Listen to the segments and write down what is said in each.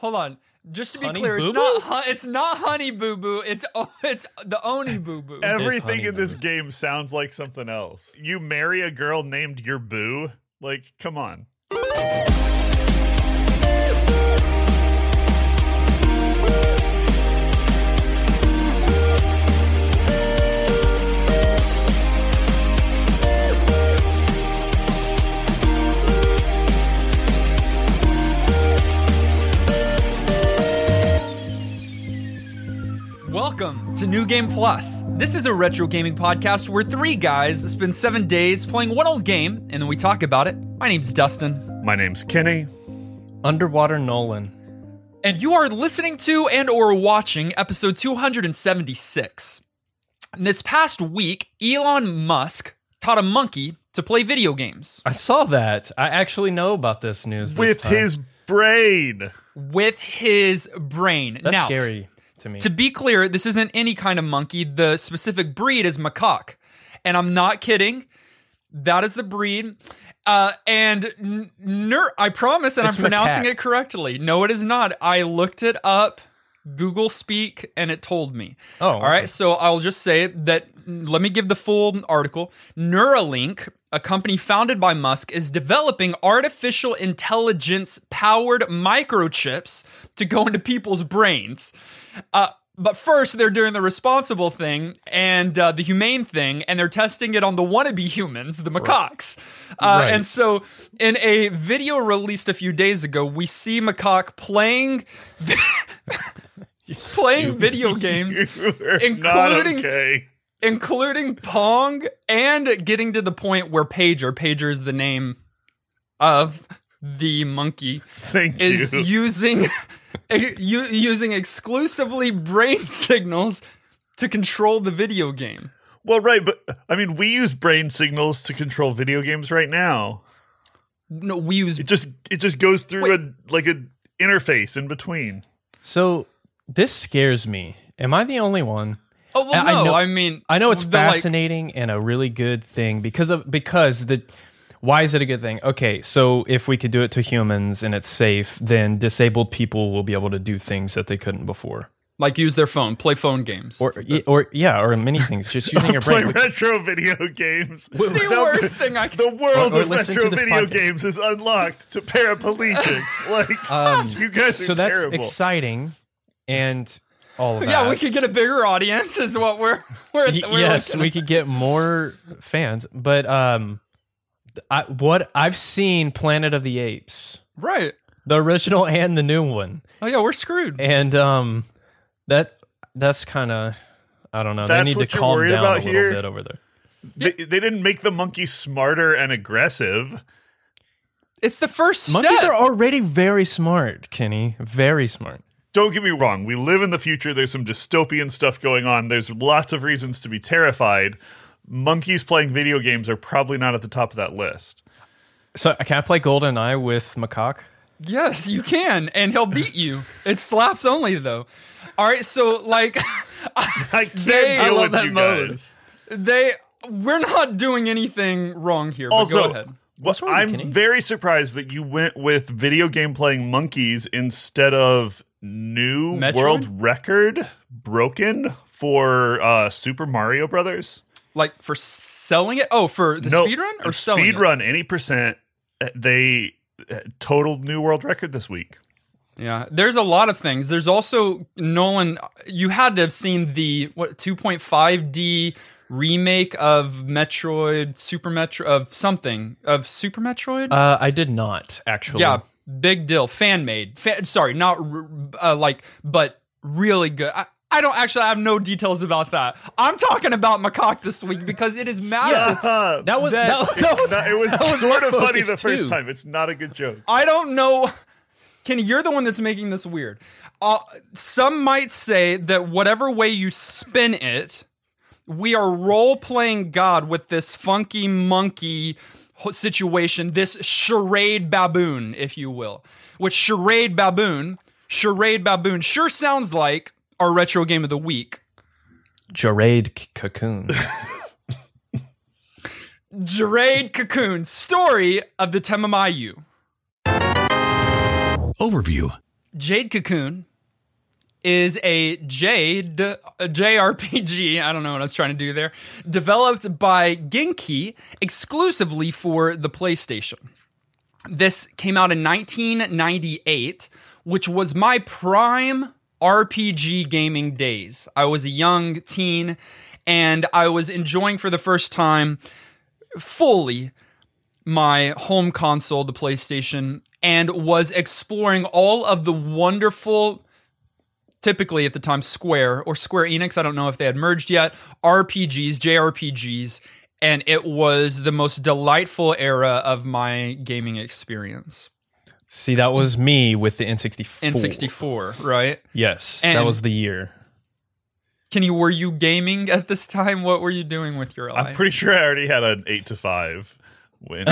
Hold on. Just to be Honey clear, Boo it's not Honey Boo Boo. It's the Oni Boo Boo. Everything in this game sounds like something else. You marry a girl named your boo? Like, come on. Welcome to New Game Plus. This is a retro gaming podcast where three guys spend 7 days playing one old game, and then we talk about it. My name's Dustin. My name's Kenny. Underwater Nolan. And you are listening to and or watching episode 276. This past week, Elon Musk taught a monkey to play video games. I saw that. I actually know about this news With his brain. With his brain. That's now, scary to me. To be clear, this isn't any kind of monkey. The specific breed is macaque. And I'm not kidding. That is the breed. I promise that It's I'm pronouncing macaque. it correctly. No, it is not. I looked it up, Google Speak, and it told me. Oh, All right. So I'll just say that. Let me give the full article. Neuralink, a company founded by Musk, is developing artificial intelligence-powered microchips to go into people's brains. But first, they're doing the responsible thing and the humane thing, and they're testing it on the wannabe humans, the macaques. Right. And so, in a video released a few days ago, we see macaque playing video games, including Pong, and getting to the point where Pager is the name of the monkey, is using exclusively brain signals to control the video game. Well, right, but I mean, we use brain signals to control video games right now. No, we use It just goes through an interface in between. So this scares me. Am I the only one? Oh well, no. I know it's fascinating and a really good thing because why is it a good thing? Okay, so if we could do it to humans and it's safe, then disabled people will be able to do things that they couldn't before. Like use their phone, play phone games. Or many things, just using your brain. Play retro video games. The worst thing I can... The world Or of listen retro to this video podcast. games is unlocked to paraplegics. You guys are So that's terrible. exciting and all of that. Yeah, we could get a bigger audience is what we're yes, looking we at. could get more fans. But I've seen Planet of the Apes, Right. the original and the new one, Oh yeah, we're screwed. and that's kind of, I don't know. They That's need to what you're calm worried down a about little here? bit over there. They didn't make the monkey smarter and aggressive. It's the first step. Monkeys are already very smart, Kenny. Very smart. Don't get me wrong. We live in the future. There's some dystopian stuff going on. There's lots of reasons to be terrified. Monkeys playing video games are probably not at the top of that list. So can I play GoldenEye with Macaque? Yes, you can, and he'll beat you. It's slaps only though. All right, so like I can't I deal love with that you mode. guys. we're not doing anything wrong here, but Also, go ahead. What's wrong with you, Kenny? I'm very surprised that you went with video game playing monkeys instead of new Metroid? world record broken for Super Mario Brothers. Like for selling it? Oh, for the speedrun or selling it? Speedrun any percent. They totaled new world record this week. Yeah, there's a lot of things. There's also, Nolan, you had to have seen the 2.5D remake of Super Metroid? I did not, actually. Yeah, big deal. Fan made. Sorry, not but really good. I have no details about that. I'm talking about Macaque this week because it is massive. Yeah. That was It was sort of funny the focus, first too. time. It's not a good joke. I don't know. Kenny, you're the one that's making this weird. Some might say that whatever way you spin it, we are role-playing God with this funky monkey situation, this charade baboon, if you will. Which charade baboon sure sounds like our retro game of the week. Jade Cocoon. Jade Cocoon, story of the Temamayu. Overview. Jade Cocoon is a JRPG, I don't know what I was trying to do there, developed by Genki exclusively for the PlayStation. This came out in 1998, which was my prime RPG gaming days. I was a young teen, and I was enjoying for the first time fully my home console, the PlayStation, and was exploring all of the wonderful, typically at the time Square or Square Enix, I don't know if they had merged yet, RPGs, JRPGs, and it was the most delightful era of my gaming experience. See, that was me with the N64. N64, right? Yes, And that was the year. Were you gaming at this time? What were you doing with your life? I'm pretty sure I already had an 8 to 5 win.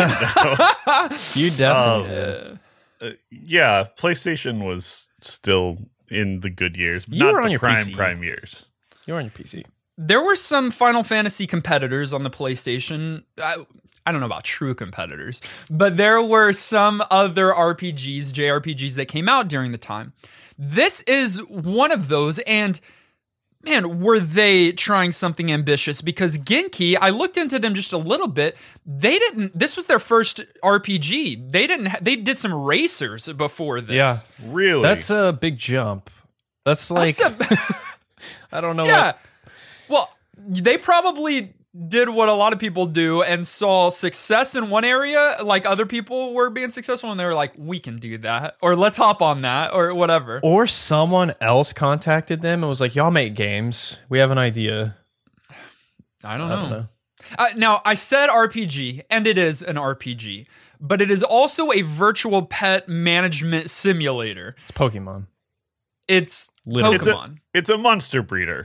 You definitely did. Yeah, PlayStation was still in the good years, but You not were on the your PC. prime years. You were on your PC. There were some Final Fantasy competitors on the PlayStation. I don't know about true competitors, but there were some other RPGs, JRPGs that came out during the time. This is one of those, and man, were they trying something ambitious, because Genki, I looked into them just a little bit. This was their first RPG. They did some racers before this. Yeah. Really? That's a big jump. That's like, I don't know. Yeah. Well, they probably did what a lot of people do and saw success in one area, like other people were being successful, and they were like, we can do that, or let's hop on that, or whatever. Or someone else contacted them and was like, y'all make games. We have an idea. I don't know. Now, I said RPG, and it is an RPG, but it is also a virtual pet management simulator. It's Pokemon. It's Literally. Pokemon. It's a monster breeder.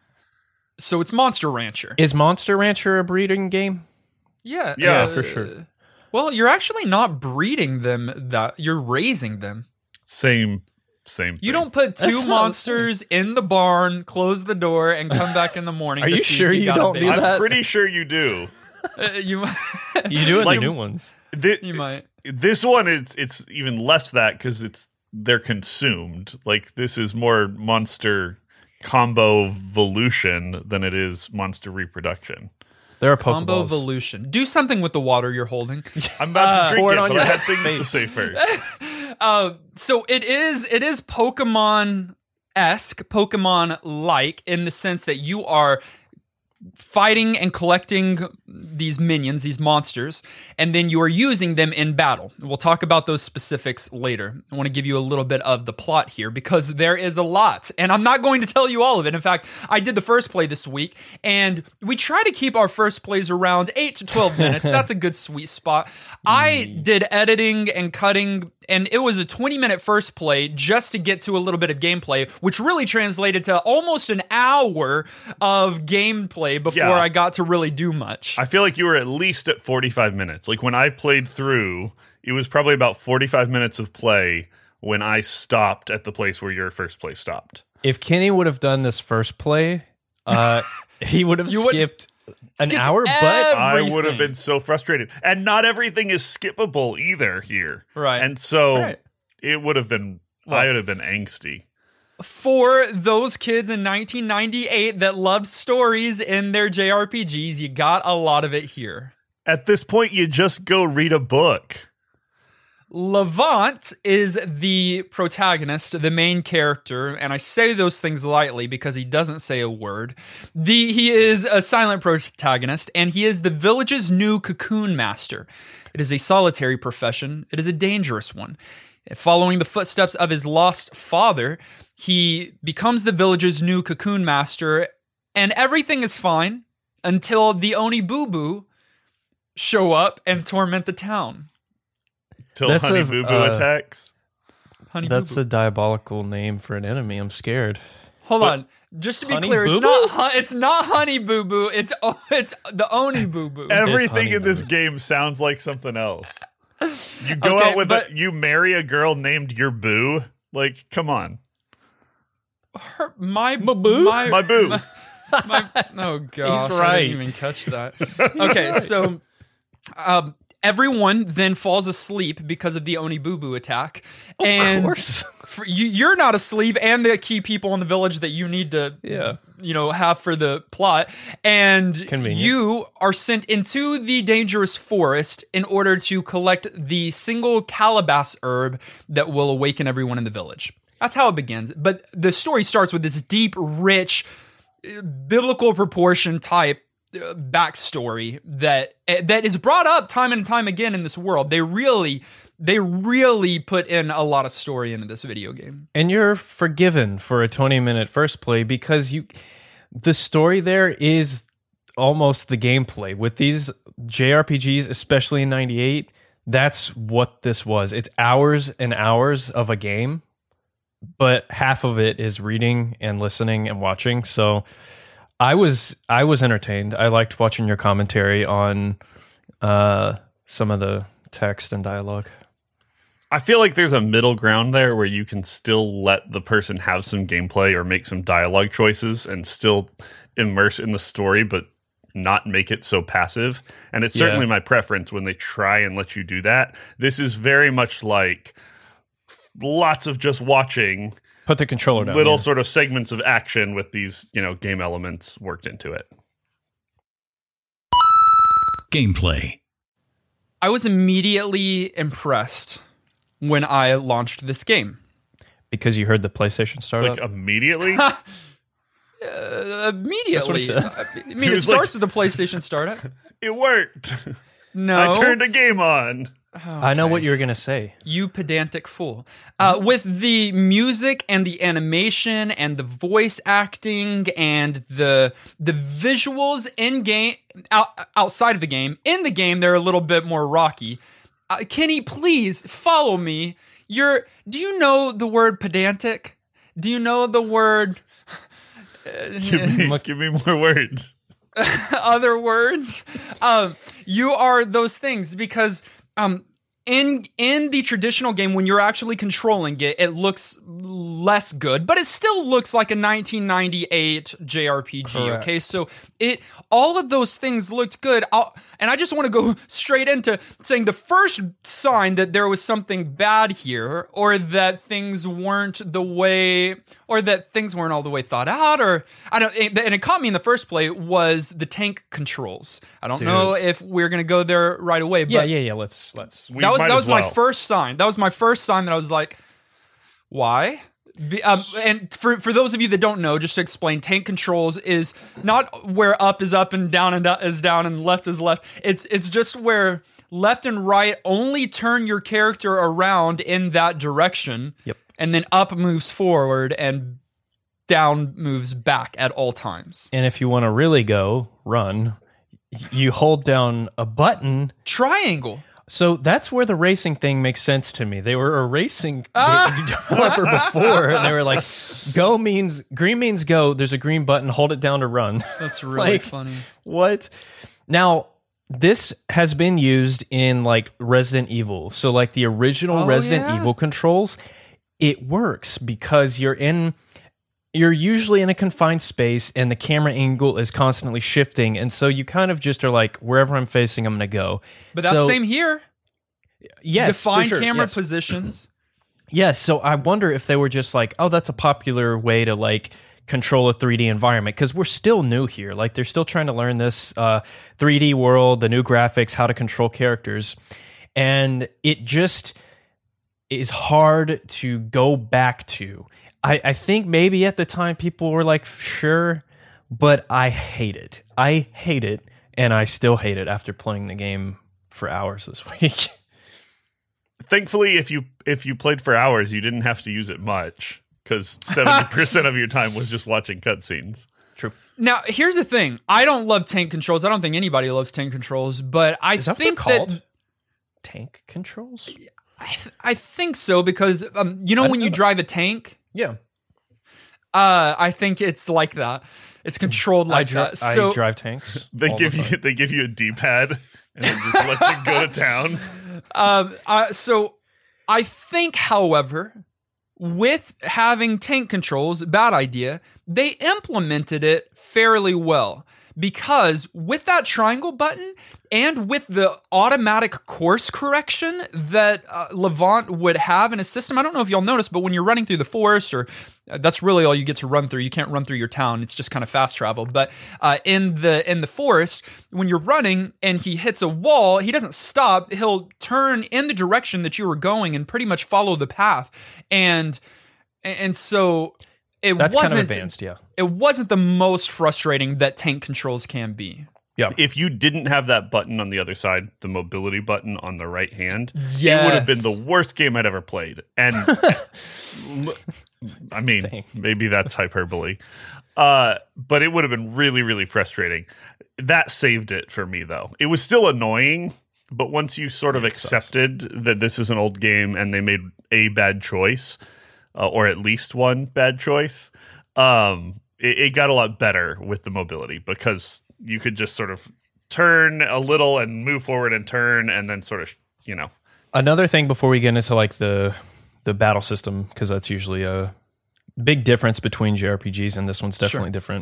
So it's Monster Rancher. Is Monster Rancher a breeding game? Yeah. Yeah, for sure. Well, you're actually not breeding them, you're raising them. Same thing. You don't put two That's not monsters in the barn, close the door, and come back in the morning. Are to you see sure if you got a don't baby. do I'm that? pretty sure you do. You You do in Like- the new ones. you might. This one, it's even less that because they're consumed. Like, this is more monster combo evolution than it is monster reproduction. There are Combo Pokeballs. evolution. Do something with the water you're holding. I'm about to drink pour it, it on but your I had things to face. say first. So it is Pokemon-esque, Pokemon-like, in the sense that you are fighting and collecting these minions, these monsters, and then you are using them in battle. We'll talk about those specifics later. I want to give you a little bit of the plot here because there is a lot, and I'm not going to tell you all of it. In fact, I did the first play this week, and we try to keep our first plays around 8 to 12 minutes. That's a good sweet spot. I did editing and cutting, and it was a 20-minute first play just to get to a little bit of gameplay, which really translated to almost an hour of gameplay before Yeah. I got to really do much. I feel like you were at least at 45 minutes. Like, when I played through, it was probably about 45 minutes of play when I stopped at the place where your first play stopped. If Kenny would have done this first play, he would have You would- skipped an skipped hour, but I would Everything. have been so frustrated. And not everything is skippable either here. Right. And so Right. it would have been, I would have been angsty. For those kids in 1998 that loved stories in their JRPGs, you got a lot of it here. At this point, you just go read a book. Levant is the protagonist, the main character, and I say those things lightly because he doesn't say a word. He is a silent protagonist, and he is the village's new cocoon master. It is a solitary profession. It is a dangerous one. Following the footsteps of his lost father, he becomes the village's new cocoon master, and everything is fine until the Oni Boo Boo show up and torment the town. Till That's Honey a- Boo Boo attacks. Honey that's Boo a Boo. diabolical name for an enemy. I'm scared. Hold on. Just to be Honey clear, Boo it's not Honey Boo Boo. It's the Oni Boo Boo. Everything Honey in this Boo game sounds like something else. You go Okay, out with but- you marry a girl named your boo. Like, come on. My boo? My boo. oh gosh, He's I right. didn't even catch that. Okay, so Everyone then falls asleep because of the Onibubu attack. Of course. You're not asleep, and the key people in the village that you need to, have for the plot. And Convenient. you are sent into the dangerous forest in order to collect the single calabash herb that will awaken everyone in the village. That's how it begins. But the story starts with this deep, rich, biblical proportion type backstory that is brought up time and time again in this world. They really put in a lot of story into this video game. And you're forgiven for a 20-minute first play because the story there is almost the gameplay. With these JRPGs, especially in 98, that's what this was. It's hours and hours of a game, but half of it is reading and listening and watching. So I was entertained. I liked watching your commentary on some of the text and dialogue. I feel like there's a middle ground there where you can still let the person have some gameplay or make some dialogue choices and still immerse in the story, but not make it so passive. And it's certainly my preference when they try and let you do that. This is very much like lots of just watching. Put the controller down. Little sort of segments of action with these, game elements worked into it. Gameplay. I was immediately impressed when I launched this game. Because you heard the PlayStation start Like up? immediately? Immediately. That's what I mean, it starts with the PlayStation startup. It worked. No. I turned a game on. I know what you were going to say. You pedantic fool. With the music and the animation and the voice acting and the visuals in game, outside of the game, in the game, they're a little bit more rocky. Kenny, please follow me. Do you know the word pedantic? Do you know the word? Give me more words. Other words? You are those things because in the traditional game, when you're actually controlling it, it looks less good, but it still looks like a 1998 JRPG. Correct. Okay, so all of those things looked good, and I just want to go straight into saying the first sign that there was something bad here, or that things weren't all the way thought out, or I don't. And it caught me in the first play was the tank controls. I don't know if we're gonna go there right away. But Yeah. Let's. That was my first sign. That was my first sign that I was like, why? And for those of you that don't know, just to explain, tank controls is not where up is up and down is down and left is left. It's just where left and right only turn your character around in that direction. Yep. And then up moves forward and down moves back at all times. And if you want to really run, you hold down a button. Triangle. So that's where the racing thing makes sense to me. They were a racing developer before, and they were like, green means go. There's a green button. Hold it down to run. That's really funny. What? Now, this has been used in like Resident Evil. So like the original Resident Evil controls, it works because you're usually in a confined space and the camera angle is constantly shifting. And so you kind of just are like, wherever I'm facing, I'm going to go. But that's same here. Yes. Define camera positions. Yes. So I wonder if they were just like, oh, that's a popular way to like control a 3D environment. Because we're still new here. Like they're still trying to learn this 3D world, the new graphics, how to control characters. And it just is hard to go back to. I think maybe at the time people were like, sure, but I hate it. I hate it, and I still hate it after playing the game for hours this week. Thankfully, if you played for hours, you didn't have to use it much, because 70% of your time was just watching cutscenes. True. Now, here's the thing. I don't love tank controls. I don't think anybody loves tank controls, but I think that tank controls? I think so, because when you drive a tank... Yeah. I think it's like that. It's controlled like that. So I drive tanks. They give you a D-pad and then just let you go to town. So I think, however, with having tank controls, bad idea, they implemented it fairly well. because with that triangle button and with the automatic course correction that Levant would have in a system, I don't know if y'all noticed, but when you're running through the forest, or that's really all you get to run through. You can't run through your town. It's just kind of fast travel. But in the forest, when you're running and he hits a wall, he doesn't stop. He'll turn in the direction that you were going and pretty much follow the path. And so that's kind of advanced, yeah. It wasn't the most frustrating that tank controls can be. Yeah. If you didn't have that button on the other side, the mobility button on the right hand, yes, it would have been the worst game I'd ever played. And I mean, maybe that's hyperbole. But it would have been really, really frustrating. That saved it for me, though. It was still annoying, but once you sort of accepted that this is an old game and they made a bad choice, or at least one bad choice, it got a lot better with the mobility, because you could just sort of turn a little and move forward and turn, and then sort of, Another thing before we get into like the battle system, because that's usually a big difference between JRPGs, and this one's definitely different.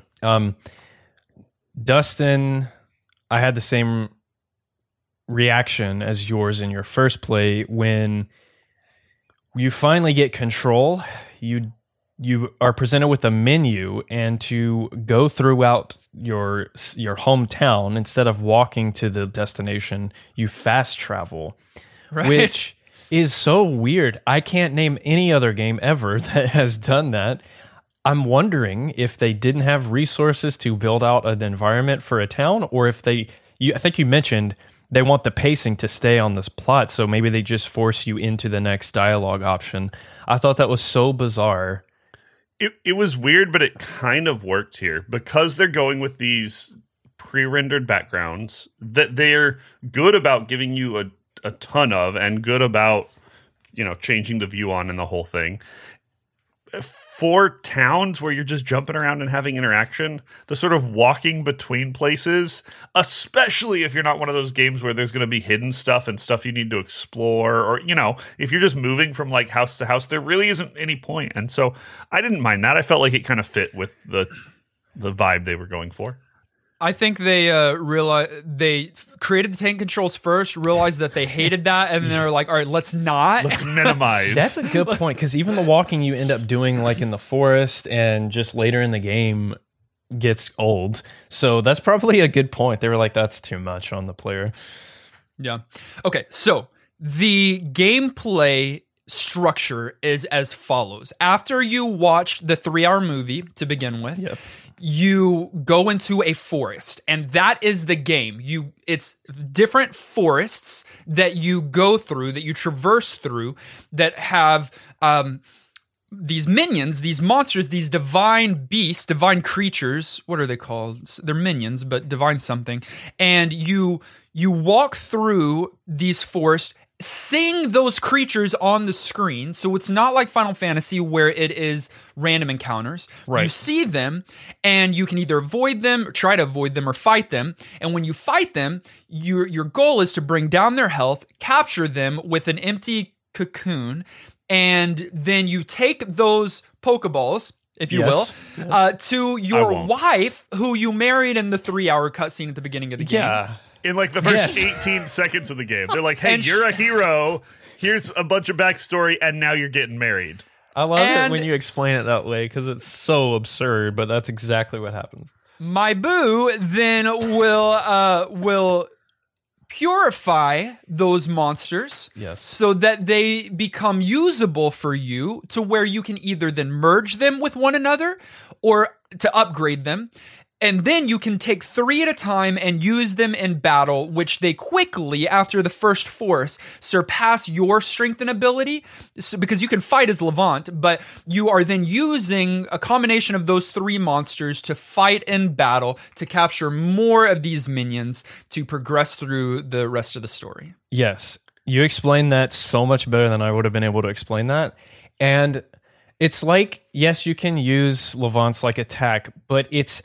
Dustin, I had the same reaction as yours in your first play. When you finally get control, you are presented with a menu, and to go throughout your hometown, instead of walking to the destination, you fast travel, right, which is so weird. I can't name any other game ever that has done that. I'm wondering if they didn't have resources to build out an environment for a town, or if I think you mentioned they want the pacing to stay on this plot, so maybe they just force you into the next dialogue option. I thought that was so bizarre. It was weird, but it kind of worked here, because they're going with these pre-rendered backgrounds that they're good about giving you a ton of, and good about, changing the view on and the whole thing. For towns where you're just jumping around and having interaction, the sort of walking between places, especially if you're not one of those games where there's going to be hidden stuff and stuff you need to explore, or, if you're just moving from like house to house, there really isn't any point. And so I didn't mind that. I felt like it kind of fit with the vibe they were going for. I think they they created the tank controls first, realized that they hated that, and they're like, all right, let's minimize. That's a good point, because even the walking you end up doing like in the forest and just later in the game gets old. So that's probably a good point. They were like, that's too much on the player. Yeah. Okay, so the gameplay structure is as follows. After you watched the 3-hour movie to begin with, yep, you go into a forest, and that is the game. It's different forests that you go through, that you traverse through, that have these minions, these monsters, these divine beasts, divine creatures. What are they called? They're minions, but divine something. And you walk through these forests, seeing those creatures on the screen. So it's not like Final Fantasy where it is random encounters. Right. You see them, and you can either avoid them, or try to avoid them, or fight them. And when you fight them, your goal is to bring down their health, capture them with an empty cocoon, and then you take those Pokeballs, if you will, to your wife, who you married in the 3-hour cutscene at the beginning of the game. Yeah. In like the first 18 seconds of the game. They're like, hey, you're a hero. Here's a bunch of backstory, and now you're getting married. I love it when you explain it that way, because it's so absurd, but that's exactly what happens. My boo then will purify those monsters, yes, so that they become usable for you, to where you can either then merge them with one another or to upgrade them. And then you can take 3 at a time and use them in battle, which they quickly, after the first force, surpass your strength and ability, because you can fight as Levant, but you are then using a combination of those 3 monsters to fight in battle, to capture more of these minions, to progress through the rest of the story. Yes. You explained that so much better than I would have been able to explain that. And it's like, yes, you can use Levant's like attack, but it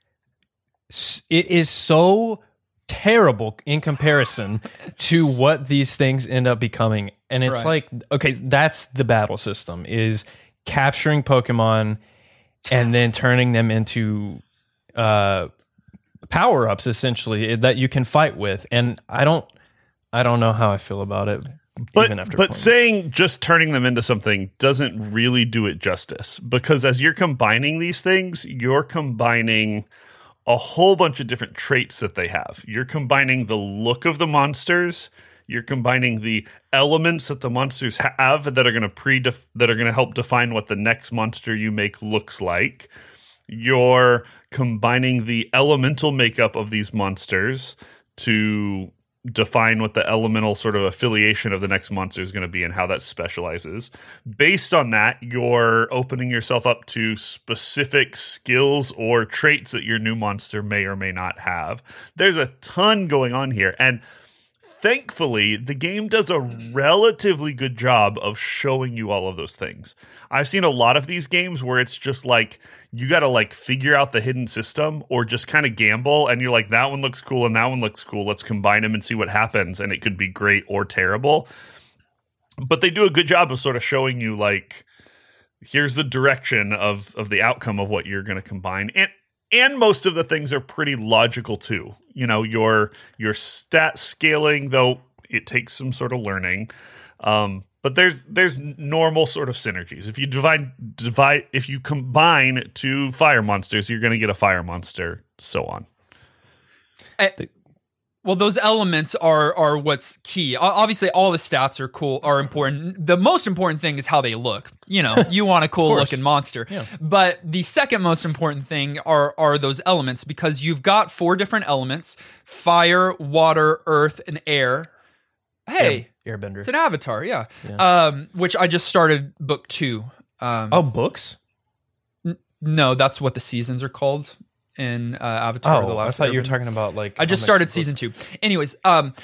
is so terrible in comparison to what these things end up becoming. And it's like, okay, that's the battle system, is capturing Pokemon and then turning them into power-ups essentially that you can fight with, and I don't know how I feel about it. But saying just turning them into something doesn't really do it justice, because as you're combining these things, you're combining a whole bunch of different traits that they have. You're combining the look of the monsters. You're combining the elements that the monsters have that are going to help define what the next monster you make looks like. You're combining the elemental makeup of these monsters to define what the elemental sort of affiliation of the next monster is going to be and how that specializes. Based on that, you're opening yourself up to specific skills or traits that your new monster may or may not have. There's a ton going on here, and thankfully, the game does a relatively good job of showing you all of those things. I've seen a lot of these games where it's just like, you got to like figure out the hidden system or just kind of gamble. And you're like, that one looks cool and that one looks cool. Let's combine them and see what happens. And it could be great or terrible. But they do a good job of sort of showing you like, here's the direction of the outcome of what you're going to combine. And most of the things are pretty logical too. You know, your stat scaling, though it takes some sort of learning. But there's normal sort of synergies. If you if you combine two fire monsters, you're going to get a fire monster, so on. Well, those elements are what's key. Obviously, all the stats are important. The most important thing is how they look. You know, you want a cool looking monster. Yeah. But the second most important thing are those elements, because you've got 4 different elements: fire, water, earth, and air. Hey, Airbender. It's an Avatar, yeah. Which I just started book 2. Books? No, that's what the seasons are called in Avatar: The Last I thought Airbender. you were talking about like. I just started season 2. Anyways, and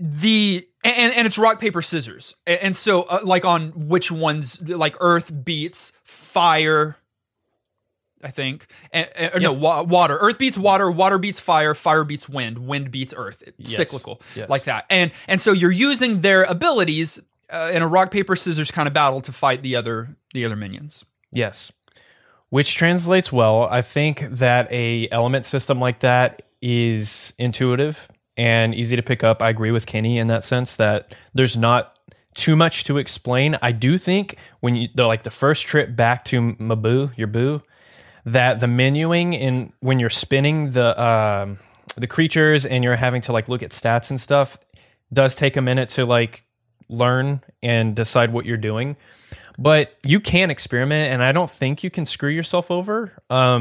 it's rock paper scissors, and so like on which ones, like earth beats fire, I think, no, water. Earth beats water, water beats fire, fire beats wind, wind beats earth. It's cyclical, like that. And so you're using their abilities in a rock paper scissors kind of battle to fight the other minions. Yes. Which translates well. I think that a element system like that is intuitive and easy to pick up. I agree with Kenny in that sense that there's not too much to explain. I do think when the first trip back to your boo, that the menuing in when you're spinning the creatures and you're having to like look at stats and stuff does take a minute to like learn and decide what you're doing. But you can experiment, and I don't think you can screw yourself over.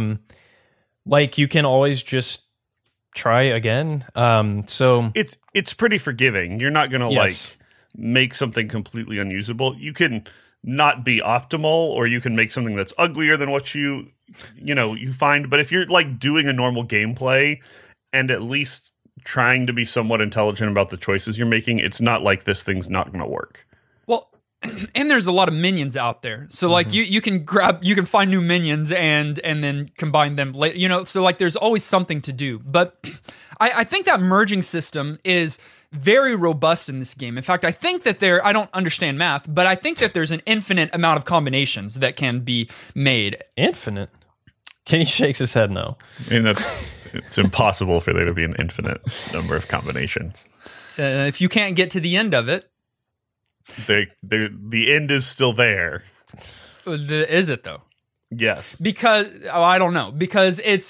Like you can always just try again. So it's pretty forgiving. You're not going to like make something completely unusable. You can not be optimal, or you can make something that's uglier than what you find. But if you're like doing a normal gameplay and at least trying to be somewhat intelligent about the choices you're making, it's not like this thing's not going to work. Well, and there's a lot of minions out there. So like you can find new minions and then combine them later, so like there's always something to do. But I think that merging system is very robust in this game. In fact, I think that I don't understand math, but I think that there's an infinite amount of combinations that can be made. Infinite? Kenny shakes his head no. I mean, it's impossible for there to be an infinite number of combinations. If you can't get to the end of it. The end is still there. Is it though? Yes. Because I don't know. Because it's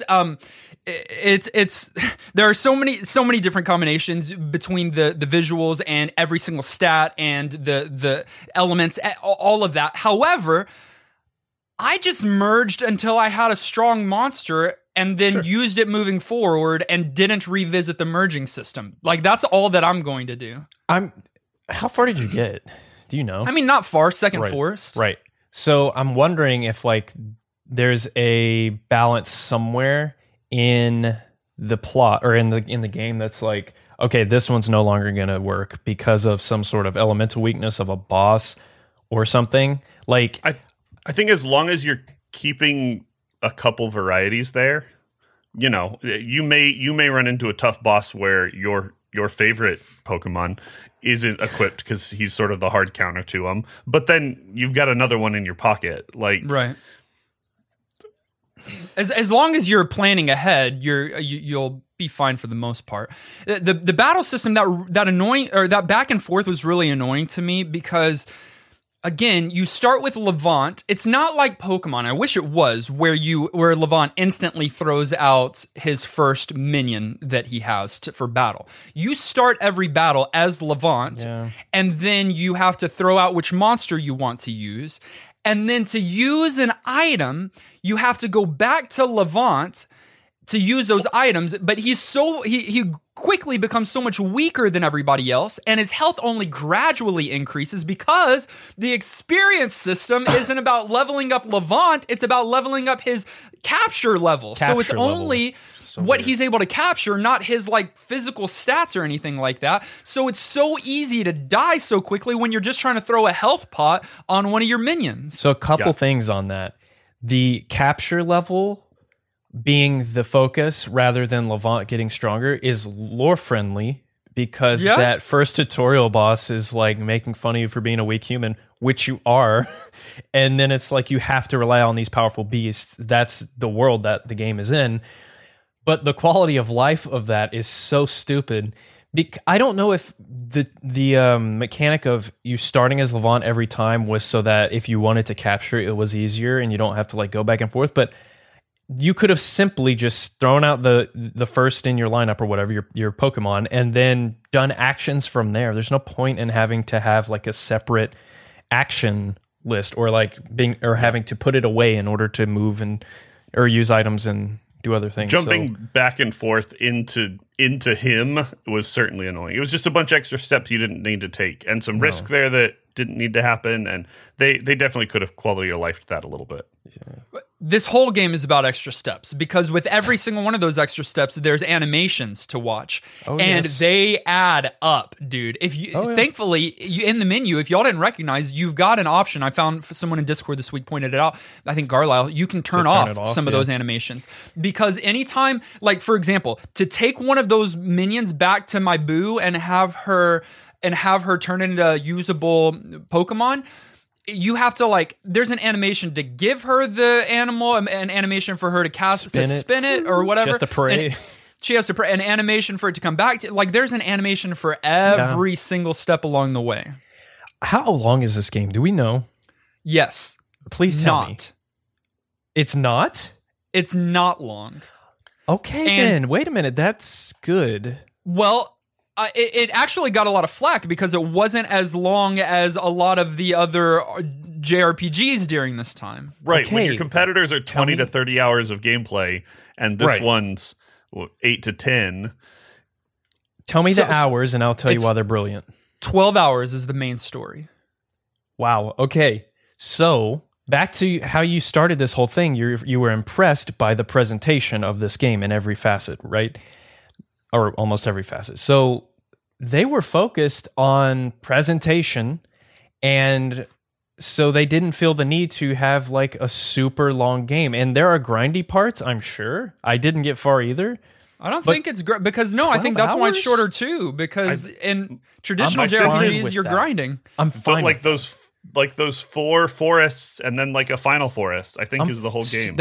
there are so many different combinations between the visuals and every single stat and the elements, all of that. However, I just merged until I had a strong monster and then used it moving forward and didn't revisit the merging system. Like that's all that I'm going to do. How far did you get? Do you know? I mean, not far. Second forest. Right. So I'm wondering if like there's a balance somewhere in the plot or in the game that's like, okay, this one's no longer going to work because of some sort of elemental weakness of a boss or something. Like I think as long as you're keeping a couple varieties there, you may run into a tough boss where your favorite Pokemon isn't equipped because he's sort of the hard counter to him. But then you've got another one in your pocket. Like right. As long as you're planning ahead, you'll be fine for the most part. The battle system that annoying, or that back and forth, was really annoying to me because, again, you start with Levant. It's not like Pokemon. I wish it was where Levant instantly throws out his first minion that he has for battle. You start every battle as Levant, and then you have to throw out which monster you want to use. And then to use an item, you have to go back to Levant to use those items, but he quickly becomes so much weaker than everybody else, and his health only gradually increases because the experience system isn't about leveling up Levant, it's about leveling up his capture level. So it's only what he's able to capture, not his like physical stats or anything like that. So it's so easy to die so quickly when you're just trying to throw a health pot on one of your minions. So a couple things on that. The capture level being the focus rather than Levant getting stronger is lore friendly because that first tutorial boss is like making fun of you for being a weak human, which you are. And then it's like you have to rely on these powerful beasts. That's the world that the game is in. But the quality of life of that is so stupid. I don't know if the mechanic of you starting as Levant every time was so that if you wanted to capture it was easier and you don't have to like go back and forth, but you could have simply just thrown out the first in your lineup or whatever, your Pokemon, and then done actions from there. There's no point in having to have like a separate action list or like having to put it away in order to move or use items and do other things. Jumping back and forth into him was certainly annoying. It was just a bunch of extra steps you didn't need to take and some risk there that didn't need to happen, and they definitely could have quality of life that a little bit. This whole game is about extra steps because with every single one of those extra steps, there's animations to watch, and they add up, dude. If you, thankfully, in the menu, if y'all didn't recognize, you've got an option. I found someone in Discord this week pointed it out. I think Garlisle, you can turn off some of those animations because anytime, like for example, to take one of those minions back to my boo and have her turn into a usable Pokemon, you have to like, there's an animation to give her the animal, an animation for her to spin it or whatever. Just to pray. She has to pray, an animation for it to come back to, like there's an animation for every single step along the way. How long is this game? Do we know? Yes. Please tell me. It's not? It's not long. Okay, then. Wait a minute. That's good. Well, it actually got a lot of flack because it wasn't as long as a lot of the other JRPGs during this time. Right. Okay. When your competitors are 20 to 30 hours of gameplay and this one's 8 to 10. Tell me the hours and I'll tell you why they're brilliant. 12 hours is the main story. Wow. Okay. So back to how you started this whole thing. You were impressed by the presentation of this game in every facet, right? Or almost every facet. So they were focused on presentation, and so they didn't feel the need to have like a super long game. And there are grindy parts, I'm sure. I didn't get far either. I don't think it's because I think that's why it's shorter too. Because in traditional JRPGs, you're grinding. I'm fine. But like those 4 forests and then like a final forest, I think is the whole game.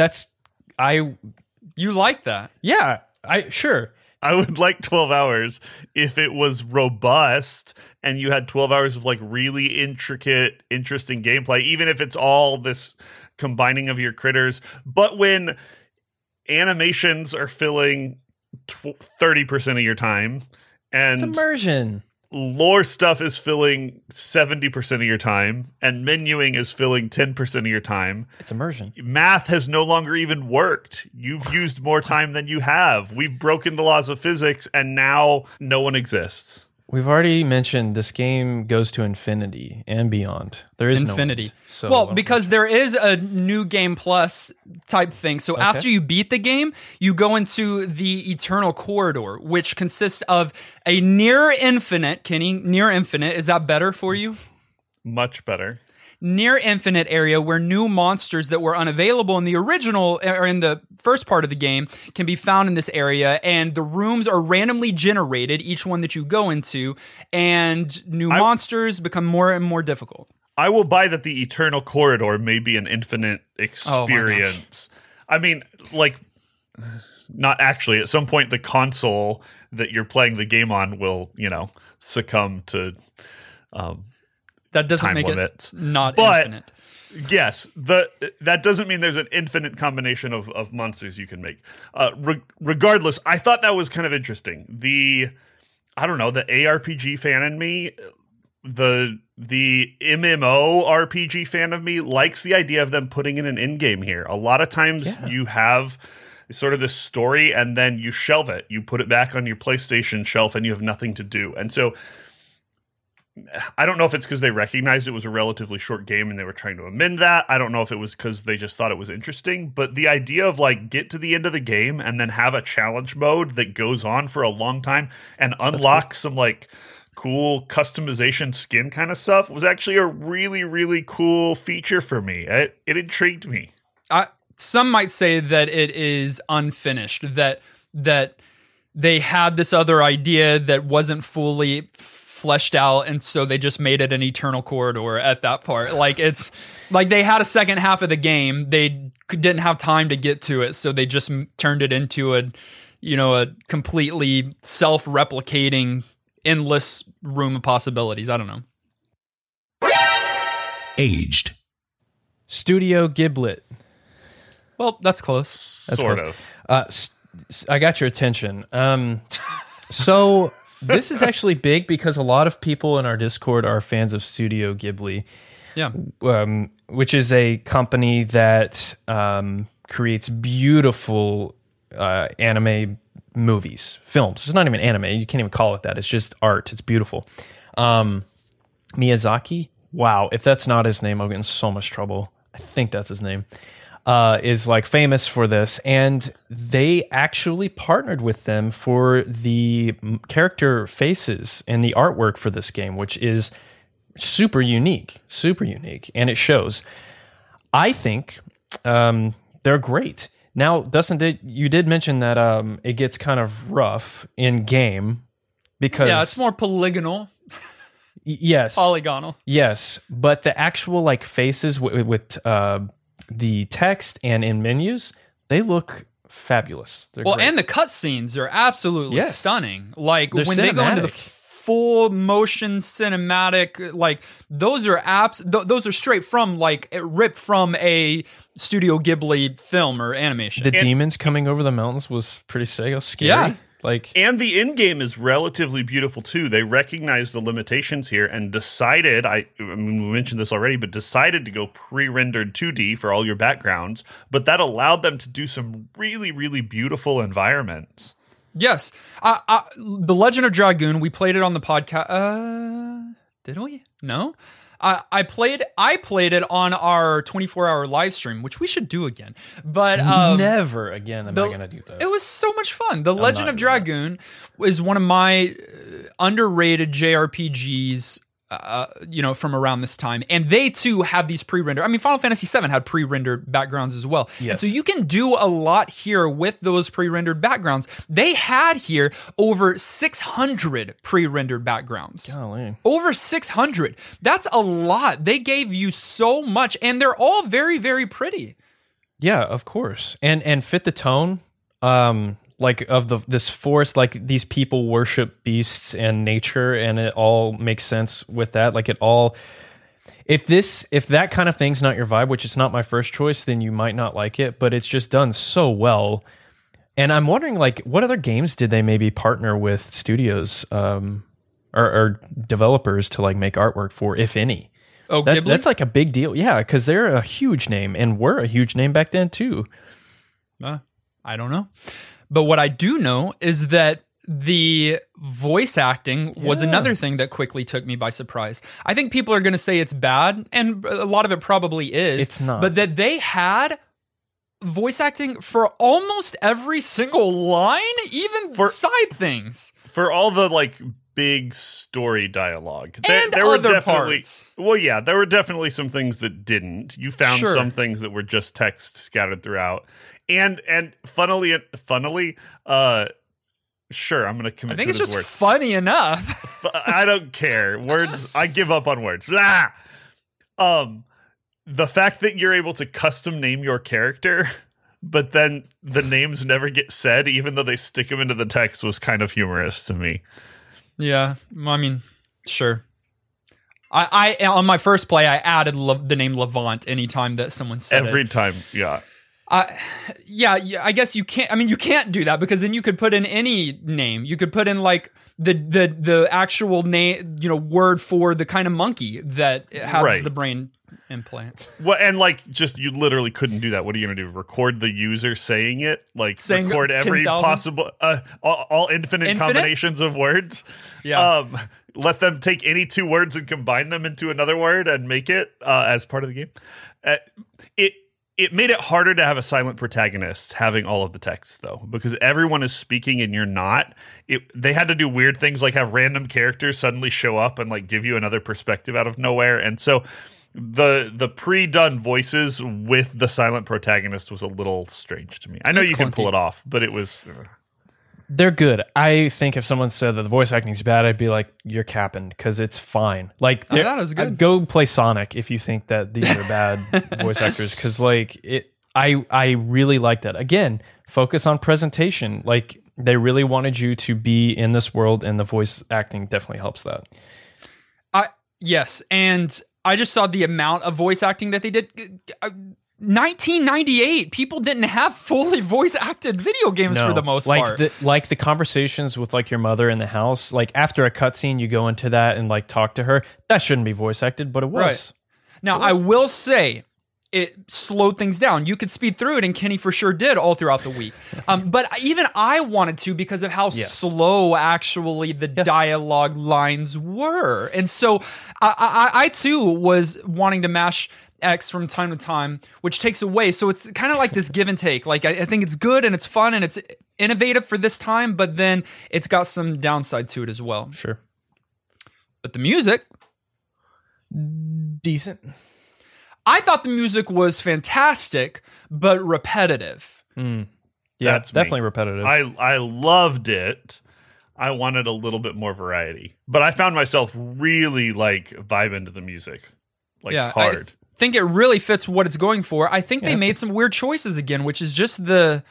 You like that? Yeah, sure. I would like 12 hours if it was robust and you had 12 hours of like really intricate, interesting gameplay, even if it's all this combining of your critters. But when animations are filling 30% of your time and it's immersion. Lore stuff is filling 70% of your time, and menuing is filling 10% of your time. It's immersion. Math has no longer even worked. You've used more time than you have. We've broken the laws of physics, and now no one exists. We've already mentioned this game goes to infinity and beyond. There is infinity. No end. So, well, because there is a new game plus type thing. So after you beat the game, you go into the Eternal Corridor, which consists of a near infinite. Kenny, near infinite. Is that better for you? Much better. Near infinite area where new monsters that were unavailable in the original or in the first part of the game can be found in this area, and the rooms are randomly generated, each one that you go into, and new monsters become more and more difficult. I will buy that the Eternal Corridor may be an infinite experience. I mean, like, not actually. At some point, the console that you're playing the game on will, succumb to that doesn't time make limits. it not But infinite. yes, that doesn't mean there's an infinite combination of monsters you can make. Regardless, I thought that was kind of interesting. The ARPG fan in me, the MMO RPG fan of me likes the idea of them putting in an in-game here. A lot of times you have sort of this story and then you shelve it. You put it back on your PlayStation shelf and you have nothing to do. And so I don't know if it's because they recognized it was a relatively short game and they were trying to amend that. I don't know if it was because they just thought it was interesting. But the idea of get to the end of the game and then have a challenge mode that goes on for a long time and unlock some cool customization skin kind of stuff was actually a really, really cool feature for me. It intrigued me. Some might say that it is unfinished, that they had this other idea that wasn't fully fleshed out, and so they just made it an eternal corridor at that part. It's like they had a second half of the game, they didn't have time to get to it, so they just turned it into a completely self-replicating endless room of possibilities. I don't know. Aged. Studio Ghibli. Well, that's close. Sort of. I got your attention. So this is actually big because a lot of people in our Discord are fans of Studio Ghibli. Yeah. Which is a company that creates beautiful anime movies, films. It's not even anime. You can't even call it that. It's just art. It's beautiful. Miyazaki? Wow. If that's not his name, I'll get in so much trouble. I think that's his name. Is famous for this. And they actually partnered with them for the character faces and the artwork for this game, which is super unique. And it shows. I think they're great. Now, Dustin, you did mention that it gets kind of rough in game because it's more polygonal. Yes, polygonal. Yes, but the actual faces with the text and in menus, they look fabulous. They're great. And the cutscenes are absolutely stunning. They're when they go into the full motion cinematic, those are those are straight from ripped from a Studio Ghibli film or animation. The demons coming over the mountains was pretty scary. Yeah. And the in-game is relatively beautiful too. They recognized the limitations here and decided, we mentioned this already, but decided to go pre-rendered 2D for all your backgrounds, but that allowed them to do some really, really beautiful environments. Yes. The Legend of Dragoon, we played it on the podcast. Did we? No? I played it on our 24-hour live stream, which we should do again. But never again am I going to do that. It was so much fun. The Legend of Dragoon is one of my underrated JRPGs. From around this time. And they too have these pre-rendered. I mean, Final Fantasy VII had pre-rendered backgrounds as well. Yes. And so you can do a lot here with those pre-rendered backgrounds. They had here over 600 pre-rendered backgrounds. Golly. Over 600. That's a lot. They gave you so much, and they're all very, very pretty. Yeah, of course. And fit the tone. Of this forest, these people worship beasts and nature, and it all makes sense with that. If that kind of thing's not your vibe, which is not my first choice, then you might not like it, but it's just done so well. And I'm wondering, what other games did they maybe partner with studios or developers to make artwork for, if any? Oh, Ghibli? That's a big deal. Yeah, because they're a huge name, and we're a huge name back then too. I don't know. But what I do know is that the voice acting was another thing that quickly took me by surprise. I think people are going to say it's bad, and a lot of it probably is. It's not. But that they had voice acting for almost every single line, even for side things. For all the big story dialogue. There were definitely parts. Well, yeah, there were definitely some things that didn't. You found some things that were just text scattered throughout. And funnily, sure, I'm going to commit to this word. I think it's just funny enough. I don't care. Words, I give up on words. The fact that you're able to custom name your character but then the names never get said, even though they stick them into the text, was kind of humorous to me. Yeah, I mean, sure. I on my first play, I added the name Levant anytime that someone said Every it. time, yeah. Yeah, I guess you can't. I mean, you can't do that because then you could put in any name. You could put in like the actual name, word for the kind of monkey that has the brain implant. Well, and like, just you literally couldn't do that. What are you gonna do? Record the user saying it? Like record every 10,000? possible, all infinite combinations of words. Yeah. Let them take any two words and combine them into another word and make it as part of the game. It made it harder to have a silent protagonist having all of the text, though, because everyone is speaking and you're not. They had to do weird things like have random characters suddenly show up and like give you another perspective out of nowhere. And so the pre-done voices with the silent protagonist was a little strange to me. I know you can pull it off, but it was... They're good. I think if someone said that the voice acting is bad, I'd be like, you're capping, because it's fine. Like, that is good. Go play Sonic if you think that these are bad voice actors, because like I really like that. Again, focus on presentation. Like, they really wanted you to be in this world, and the voice acting definitely helps that. Yes, and I just saw the amount of voice acting that they did. 1998, people didn't have fully voice acted video games for the most part. Like the conversations with like your mother in the house, like after a cutscene, you go into that and like talk to her. That shouldn't be voice acted, but it was. Right. Now, I will say it slowed things down. You could speed through it, and Kenny for sure did all throughout the week. But even I wanted to because of how slow actually the dialogue lines were. And so I too was wanting to mash X from time to time, which takes away. So it's kind of like this give and take. Like I think it's good and it's fun and it's innovative for this time, but then it's got some downside to it as well. Sure. But the music, decent. I thought the music was fantastic, but repetitive. Yeah, that's definitely repetitive. I loved it. I wanted a little bit more variety, but I found myself really like vibing to the music, like hard. I think it really fits what it's going for. I think they made some weird choices again, which is just the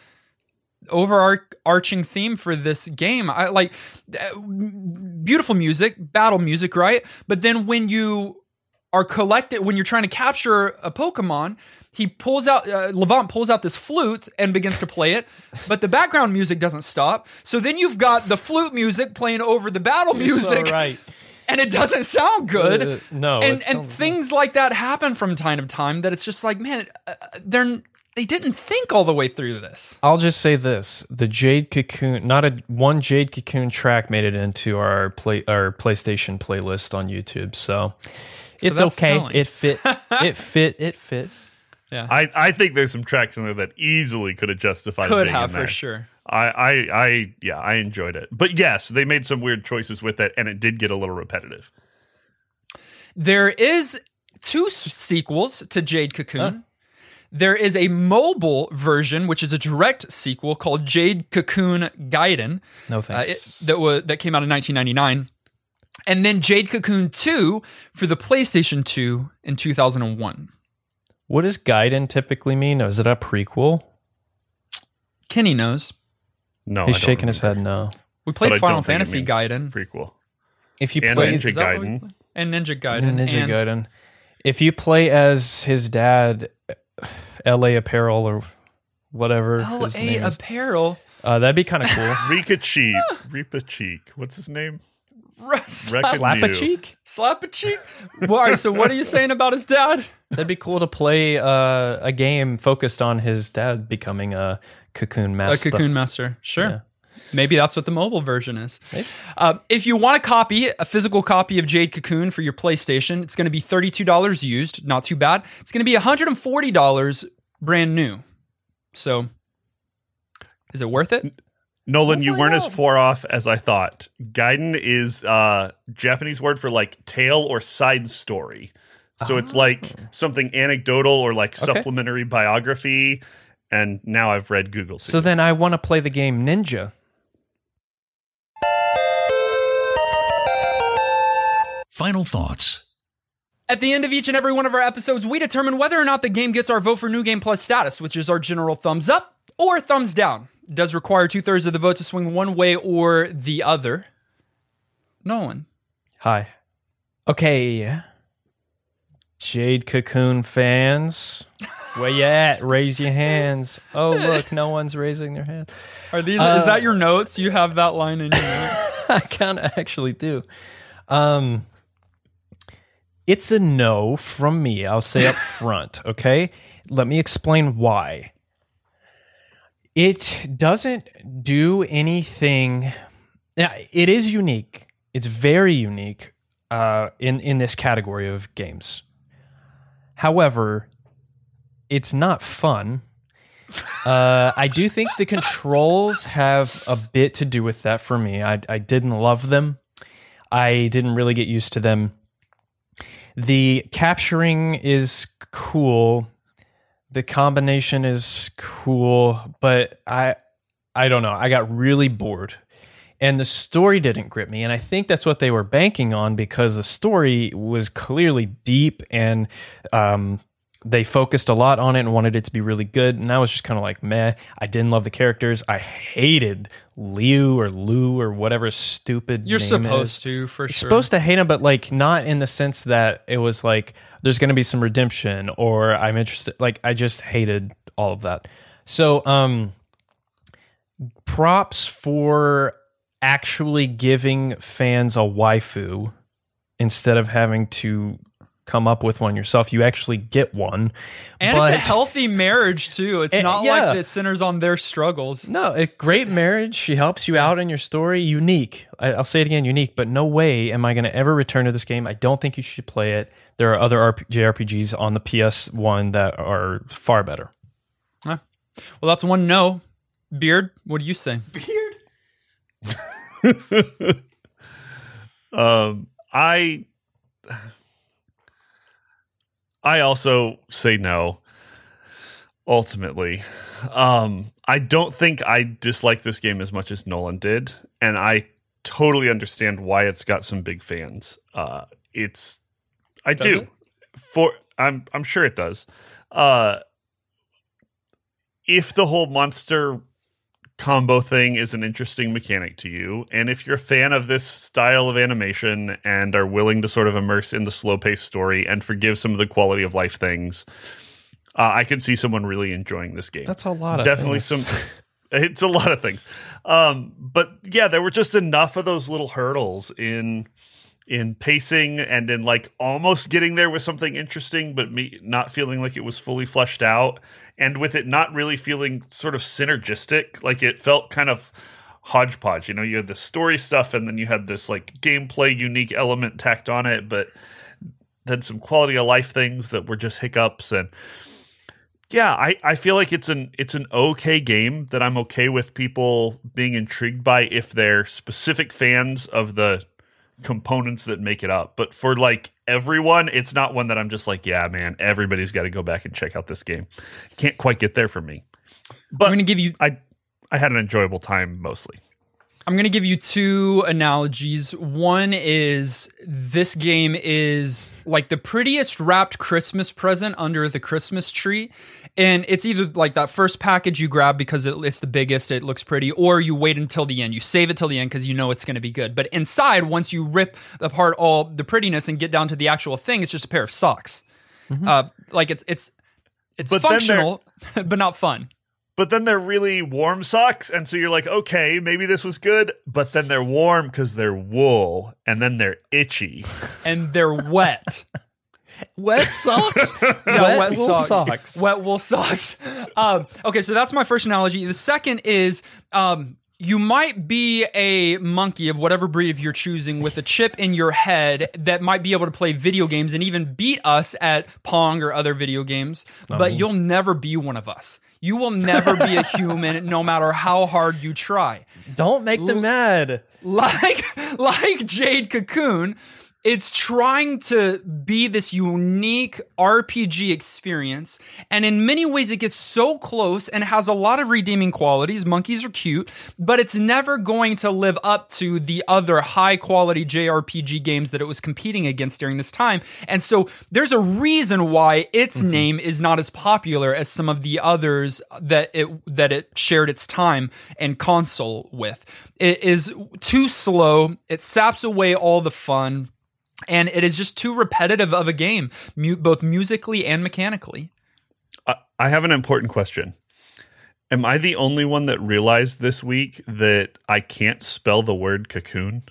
overarching theme for this game. I like beautiful music, battle music, right? But then when you are when you're trying to capture a Pokemon, he pulls out, Levant pulls out this flute and begins to play it, but the background music doesn't stop. So then you've got the flute music playing over the battle music. So right. And it doesn't sound good. No. And things like that happen from time to time that it's just like, man, they didn't think all the way through this. I'll just say this. The Jade Cocoon, one Jade Cocoon track made it into our PlayStation playlist on YouTube. So it's okay. Telling. It fit. It fit. Yeah. I think there's some tracks in there that easily could have justified could being have in there. For sure. I enjoyed it. But yes, they made some weird choices with it, and it did get a little repetitive. There is 2 sequels to Jade Cocoon. Huh? There is a mobile version, which is a direct sequel called Jade Cocoon Gaiden. No thanks. That came out in 1999. And then Jade Cocoon 2 for the PlayStation 2 in 2001. What does Gaiden typically mean? Is it a prequel? Kenny knows. No, he's shaking his head. No, we played Final Fantasy Gaiden prequel. If you play Ninja Gaiden and Ninja Gaiden, if you play as his dad, L.A. Apparel or whatever, L.A. Apparel, that'd be kind of cool. Reaper Cheek. What's his name? Slap a cheek. Well, all right, so what are you saying about his dad? That'd be cool to play a game focused on his dad becoming a Cocoon Master. A Cocoon Master, sure. Yeah. Maybe that's what the mobile version is. If you want a physical copy of Jade Cocoon for your PlayStation, it's going to be $32 used. Not too bad. It's going to be $140 brand new. So, is it worth it? Nolan, you weren't as far off as I thought. Gaiden is Japanese word for like tale or side story. So it's like something anecdotal or like supplementary biography. And now I've read Google. So then I want to play the game Ninja. Final thoughts. At the end of each and every one of our episodes, we determine whether or not the game gets our vote for New Game Plus status, which is our general thumbs up or thumbs down. It does require 2/3 of the vote to swing one way or the other. Nolan. Hi. Okay. Jade Cocoon fans, where you at? Raise your hands. Oh, look, no one's raising their hands. Are these? Is that your notes? You have that line in your notes? I kind of actually do. It's a no from me. I'll say up front, okay? Let me explain why. It doesn't do anything. It is unique. It's very unique in this category of games. However, it's not fun. I do think the controls have a bit to do with that for me. I didn't love them. I didn't really get used to them. The capturing is cool. The combination is cool, but I don't know. I got really bored. And the story didn't grip me. And I think that's what they were banking on, because the story was clearly deep, and they focused a lot on it and wanted it to be really good. And I was just kind of like, meh. I didn't love the characters. I hated Liu or whatever stupid You're name supposed is. to, for You're sure. supposed to hate him, but like not in the sense that it was like there's going to be some redemption or I'm interested. Like I just hated all of that. So props for actually giving fans a waifu instead of having to come up with one yourself. You actually get one. And but it's a healthy marriage, too. It's not yeah. like it centers on their struggles. No, a great marriage. She helps you out in your story. Unique. I'll say it again, unique, but no way am I going to ever return to this game. I don't think you should play it. There are other JRPGs on the PS1 that are far better. Huh. Well, that's one no. Beard, what do you say? Beard? I also say no, ultimately. I don't think I dislike this game as much as Nolan did, and I totally understand why it's got some big fans. I'm sure it does. If the whole monster combo thing is an interesting mechanic to you, and if you're a fan of this style of animation and are willing to sort of immerse in the slow-paced story and forgive some of the quality of life things, I could see someone really enjoying this game. That's a lot of definitely things. It's a lot of things. But yeah, there were just enough of those little hurdles in pacing and in like almost getting there with something interesting, but me not feeling like it was fully fleshed out, and with it not really feeling sort of synergistic. Like it felt kind of hodgepodge. You know, you had the story stuff, and then you had this like gameplay unique element tacked on it, but then some quality of life things that were just hiccups. And yeah, I feel like it's an okay game that I'm okay with people being intrigued by if they're specific fans of the components that make it up. But for like everyone, it's not one that I'm just like, yeah, man, everybody's got to go back and check out this game. Can't quite get there for me. But I'm going to give you... I had an enjoyable time mostly. I'm going to give you two analogies. One is this game is like the prettiest wrapped Christmas present under the Christmas tree. And it's either like that first package you grab because it's the biggest, it looks pretty, or you wait until the end. You save it till the end because you know it's going to be good. But inside, once you rip apart all the prettiness and get down to the actual thing, it's just a pair of socks. Mm-hmm. Like it's functional, but not fun. But then they're really warm socks, and so you're like, okay, maybe this was good, but then they're warm because they're wool, and then they're itchy. And they're wet. Wet socks? Yeah, wet wool socks. Wet wool socks. Okay, so that's my first analogy. The second is you might be a monkey of whatever breed you're choosing with a chip in your head that might be able to play video games and even beat us at Pong or other video games, but you'll never be one of us. You will never be a human no matter how hard you try. Don't make them mad. Like Jade Cocoon, It's trying to be this unique RPG experience, and in many ways it gets so close and has a lot of redeeming qualities. Monkeys are cute, but it's never going to live up to the other high-quality JRPG games that it was competing against during this time. And so there's a reason why its name is not as popular as some of the others that it shared its time and console with. It is too slow. It saps away all the fun. And it is just too repetitive of a game, both musically and mechanically. I have an important question. Am I the only one that realized this week that I can't spell the word cocoon?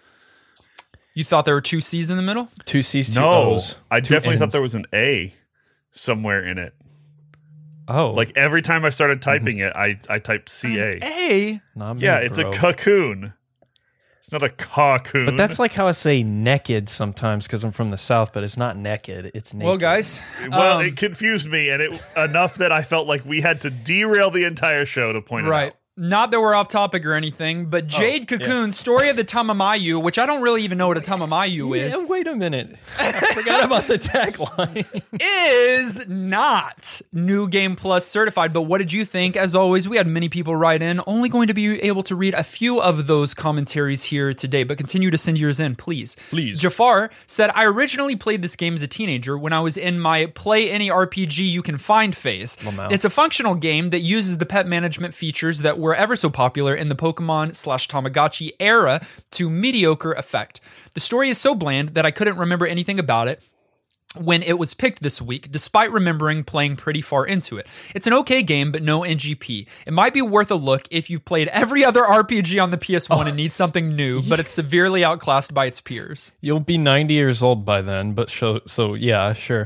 You thought there were two C's in the middle? Two C's, two No, O's. I definitely N's. thought there was an A somewhere in it. Oh. Like every time I started typing it, I typed CA. A. Nah, Yeah, man, it's a bro. cocoon. It's not a cocoon. But that's like how I say naked sometimes because I'm from the South, but it's not naked. It's naked. Well, guys. Well, it confused me, and it enough that I felt like we had to derail the entire show to point it Right. out. Not that we're off topic or anything, but Jade Cocoon, Story of the Tamamayu, which I don't really even know what a Tamamayu is, Yeah, wait a minute. I forgot about the tagline. is not New Game Plus certified. But what did you think? As always, we had many people write in. Only going to be able to read a few of those commentaries here today, but continue to send yours in, please. Please. Jafar said, I originally played this game as a teenager when I was in my play any RPG you can find phase. Lamau. It's a functional game that uses the pet management features that were ever so popular in the Pokemon/Tamagotchi era to mediocre effect. The story is so bland that I couldn't remember anything about it when it was picked this week, despite remembering playing pretty far into it. It's an okay game, but no NGP. It might be worth a look if you've played every other RPG on the PS1 and need something new, but it's severely outclassed by its peers. You'll be 90 years old by then, but so yeah, sure.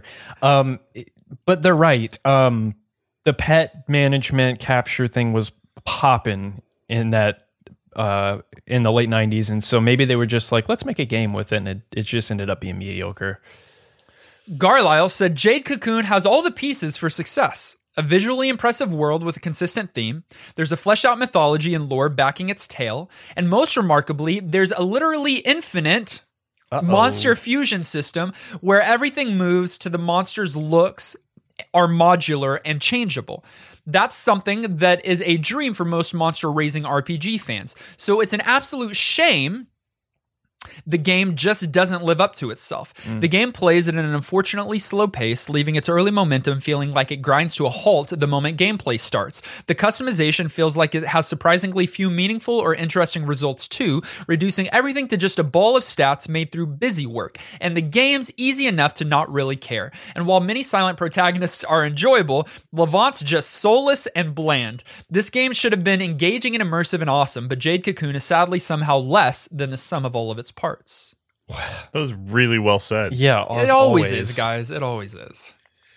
But they're right. The pet management capture thing was popping in that in the late 90s, and so maybe they were just like, let's make a game with it, and it just ended up being mediocre. Garlisle said Jade Cocoon has all the pieces for success. A visually impressive world with a consistent theme. There's a fleshed out mythology and lore backing its tale. And most remarkably, there's a literally infinite monster fusion system where everything moves to the monster's looks are modular and changeable. That's something that is a dream for most monster raising RPG fans. So it's an absolute shame the game just doesn't live up to itself. The game plays at an unfortunately slow pace, leaving its early momentum feeling like it grinds to a halt the moment gameplay starts. The customization feels like it has surprisingly few meaningful or interesting results too, reducing everything to just a ball of stats made through busy work. And the game's easy enough to not really care. And while many silent protagonists are enjoyable, Levant's just soulless and bland. This game should have been engaging and immersive and awesome, but Jade Cocoon is sadly somehow less than the sum of all of its parts. That was really well said. Yeah, It always is, guys. It always is.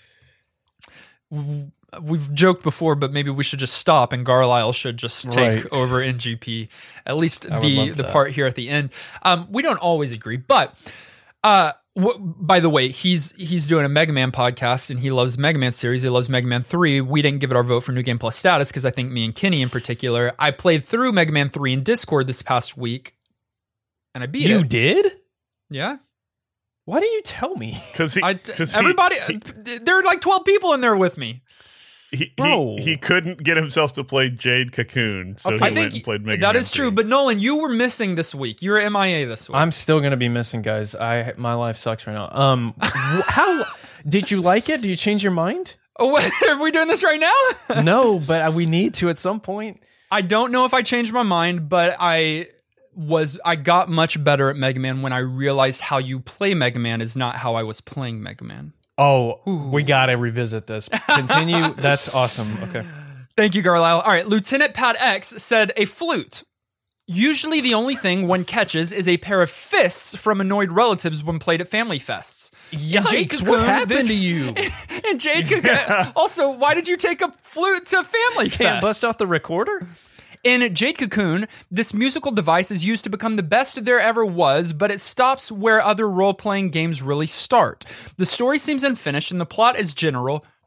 We've joked before, but maybe we should just stop and Garlisle should just take over NGP. At least the part here at the end. We don't always agree, but by the way, he's doing a Mega Man podcast and he loves Mega Man series. He loves Mega Man 3. We didn't give it our vote for New Game Plus status because I think me and Kenny in particular, I played through Mega Man 3 in Discord this past week and I beat it. You did? Yeah. Why didn't you tell me? Because everybody, there are like 12 people in there with me. He couldn't get himself to play Jade Cocoon, so he went and played Mega Man. That is 3. true, but Nolan, you were missing this week. You were MIA this week. I'm still gonna be missing, guys. My life sucks right now. How did you like it? Did you change your mind? Oh, what, are we doing this right now? No, but we need to at some point. I don't know if I changed my mind, but I got much better at Mega Man when I realized how you play Mega Man is not how I was playing Mega Man. Oh, we gotta revisit this. Continue. That's awesome. Okay. Thank you, Garlisle. All right, Lieutenant Pat X said a flute. Usually the only thing one catches is a pair of fists from annoyed relatives when played at family fests. Yikes, what happened to you? And Jade Cocoon. Also, why did you take a flute to family fests? Can't bust out the recorder? In Jade Cocoon, this musical device is used to become the best there ever was, but it stops where other role-playing games really start. The story seems unfinished and the plot is general,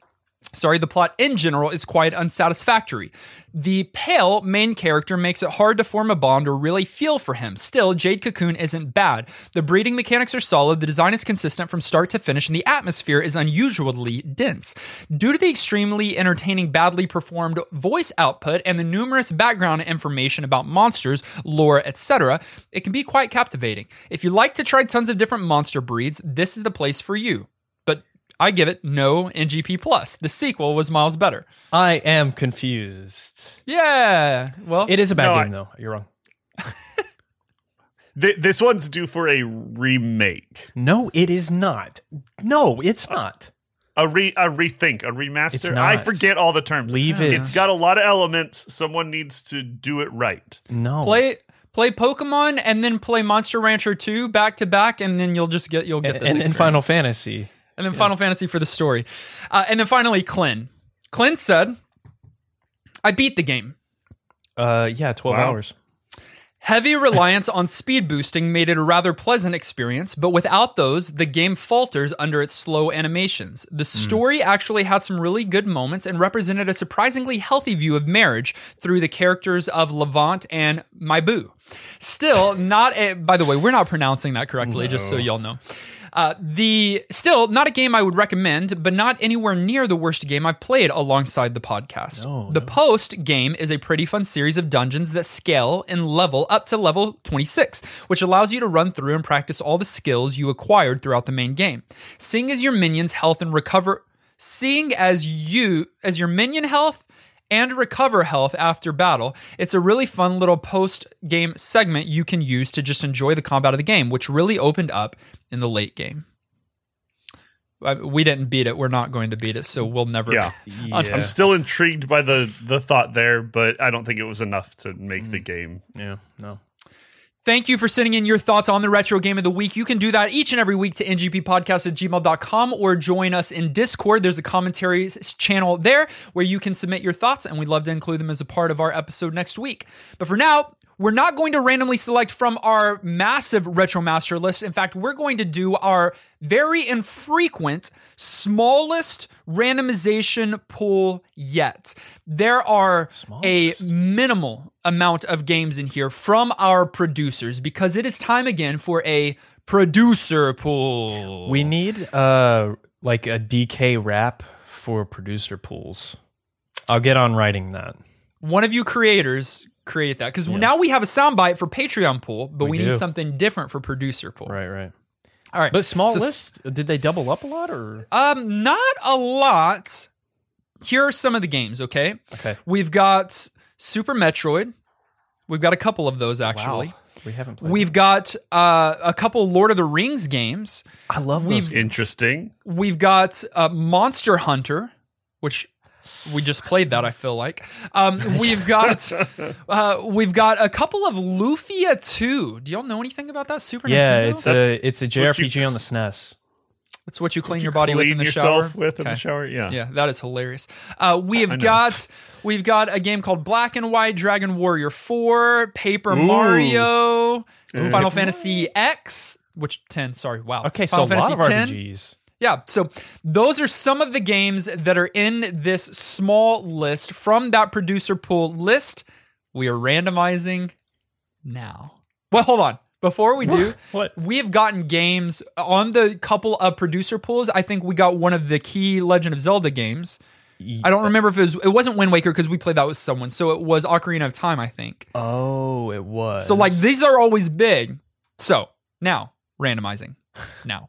The plot in general is quite unsatisfactory. The pale main character makes it hard to form a bond or really feel for him. Still, Jade Cocoon isn't bad. The breeding mechanics are solid, the design is consistent from start to finish, and the atmosphere is unusually dense. Due to the extremely entertaining, badly performed voice output and the numerous background information about monsters, lore, etc., it can be quite captivating. If you like to try tons of different monster breeds, this is the place for you. But I give it no NGP+. The sequel was miles better. I am confused. Yeah. Well, it is a bad game, though. You're wrong. This one's due for a remake. No, it is not. No, it's not. A rethink, a remaster. It's not. I forget all the terms. Leave it. It's got a lot of elements. Someone needs to do it right. No. Play Pokemon and then play Monster Rancher 2 back to back, and then you'll get this experience. And Final Fantasy. And then Final Fantasy for the story. And then finally, Clint. Clint said, I beat the game. 12 hours. Heavy reliance on speed boosting made it a rather pleasant experience, but without those, the game falters under its slow animations. The story actually had some really good moments and represented a surprisingly healthy view of marriage through the characters of Levant and Maibu. Still, by the way, we're not pronouncing that correctly, just so y'all know. Still, not a game I would recommend, but not anywhere near the worst game I've played alongside the podcast. The Post game is a pretty fun series of dungeons that scale and level up to level 26, which allows you to run through and practice all the skills you acquired throughout the main game. Seeing as your minion health and recover health after battle, it's a really fun little post-game segment you can use to just enjoy the combat of the game, which really opened up in the late game. We didn't beat it. We're not going to beat it, so we'll never... Yeah. I'm still intrigued by the thought there, but I don't think it was enough to make the game. Yeah, no. Thank you for sending in your thoughts on the Retro Game of the Week. You can do that each and every week to ngppodcast@gmail.com or join us in Discord. There's a commentaries channel there where you can submit your thoughts, and we'd love to include them as a part of our episode next week. But for now, we're not going to randomly select from our massive Retro Master list. In fact, we're going to do our very infrequent, smallest randomization pool yet. There are a minimal amount of games in here from our producers because it is time again for a producer pool. We need like a DK wrap for producer pools. I'll get on writing that. One of you creators create that because now we have a soundbite for Patreon pool, but we need something different for producer pool. Right. All right. But small list, did they double up a lot or? Not a lot. Here are some of the games, okay? Okay. We've got Super Metroid. We've got a couple of those, actually. Wow. We haven't played We've got a couple Lord of the Rings games. I love those. Interesting. We've got Monster Hunter, which we just played that, I feel like. We've got a couple of Lufia 2. Do y'all know anything about that? Super Nintendo? It's a JRPG on the SNES. It's what you clean your body with in the shower. In the shower, yeah. That is hilarious. We've got a game called Black and White, Dragon Warrior 4, Paper Mario, Final Fantasy X, Okay, Final so a lot of Fantasy RPGs. Yeah, so those are some of the games that are in this small list from that producer pool list. We are randomizing now. Well, hold on. Before we do, we have gotten games on the couple of producer pools. I think we got one of the key Legend of Zelda games. I don't remember if it wasn't Wind Waker because we played that with someone. So it was Ocarina of Time, I think. Oh, it was. So like these are always big. So now randomizing now.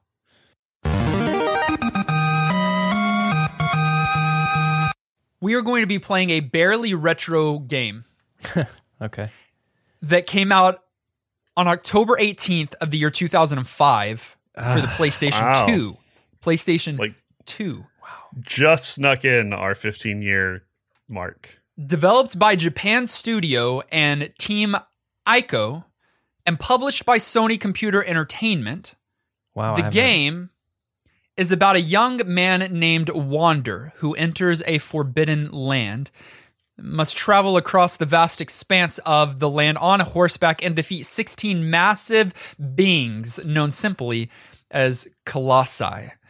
We are going to be playing a barely retro game. Okay. That came out on October 18th of the year 2005 for the PlayStation 2. PlayStation 2. Wow. Just snuck in our 15-year mark. Developed by Japan Studio and Team Ico and published by Sony Computer Entertainment. Wow. The game is about a young man named Wander who enters a forbidden land, must travel across the vast expanse of the land on horseback and defeat 16 massive beings known simply as Colossi.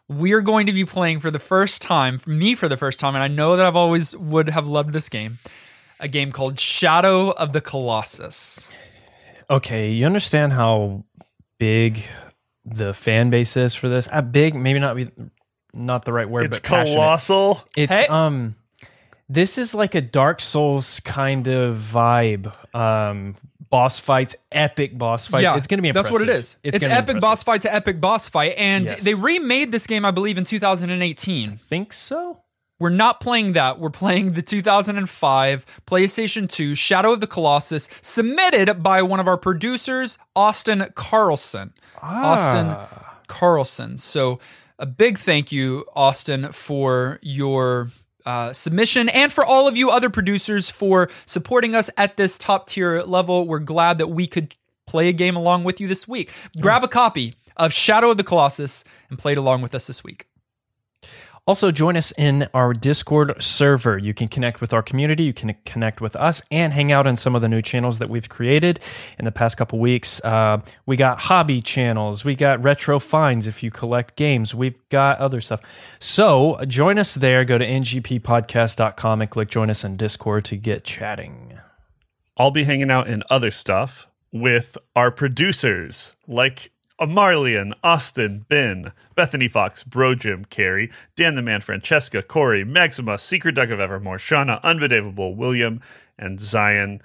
we are going to be playing for the first time, and I know that I've always would have loved this game, a game called Shadow of the Colossus. Okay, you understand how big the fan base is for this? Big, maybe not the right word, It's but passionate. colossal. It's this is like a Dark Souls kind of vibe. Boss fights, epic boss fight. Yeah, It's going to be impressive. that's what it is. It's epic boss fight to epic boss fight, and Yes. they remade this game, I believe, in 2018. Think so? We're not playing that. We're playing the 2005 PlayStation 2 Shadow of the Colossus, submitted by one of our producers, Austin Carlson. Austin Carlson. So a big thank you, Austin, for your submission, and for all of you other producers for supporting us at this top tier level. We're glad that we could play a game along with you this week. Grab a copy of Shadow of the Colossus and play it along with us this week. Also, join us in our Discord server. You can connect with our community, you can connect with us, and hang out in some of the new channels that we've created in the past couple weeks. We got hobby channels, we got retro finds if you collect games, we've got other stuff. So join us there. Go to ngppodcast.com and click join us in Discord to get chatting. I'll be hanging out in other stuff with our producers like Amarlian, Austin, Ben, Bethany Fox, Bro Jim, Carrie, Dan the Man, Francesca, Corey, Maxima, Secret Duck of Evermore, Shauna, Unbelievable, William, and Zion.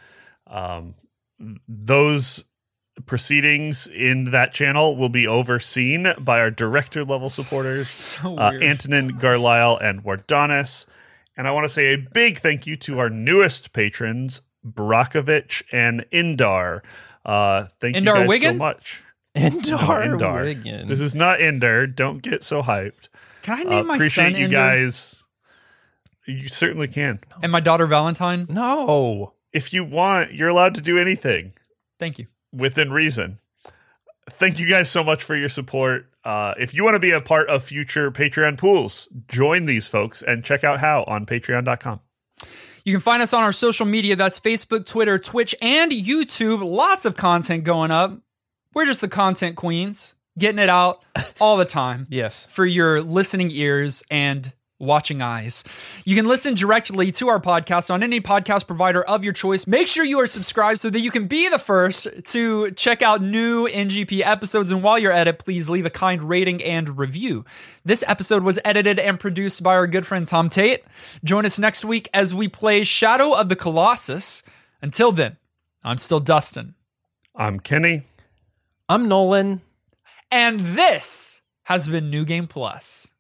Those proceedings in that channel will be overseen by our director level supporters, So weird. Antonin, Garlisle, and Wardanis. And I want to say a big thank you to our newest patrons, Brakovich and Indar. Thank you Indar guys Wiggin? so much. Indar Wiggin. This is not Ender. Don't get so hyped. Can I name my Appreciate son you Ender? guys. You certainly can. And my daughter Valentine? No. If you want, you're allowed to do anything Thank you. within reason. Thank you guys so much for your support. If you want to be a part of future Patreon pools, join these folks and check out how on patreon.com. You can find us on our social media. That's Facebook, Twitter, Twitch, and YouTube. Lots of content going up. We're just the content queens, getting it out all the time. Yes. For your listening ears and watching eyes. You can listen directly to our podcast on any podcast provider of your choice. Make sure you are subscribed so that you can be the first to check out new NGP episodes. And while you're at it, please leave a kind rating and review. This episode was edited and produced by our good friend Tom Tate. Join us next week as we play Shadow of the Colossus. Until then, I'm still Dustin. I'm Kenny. I'm Nolan. And this has been New Game Plus.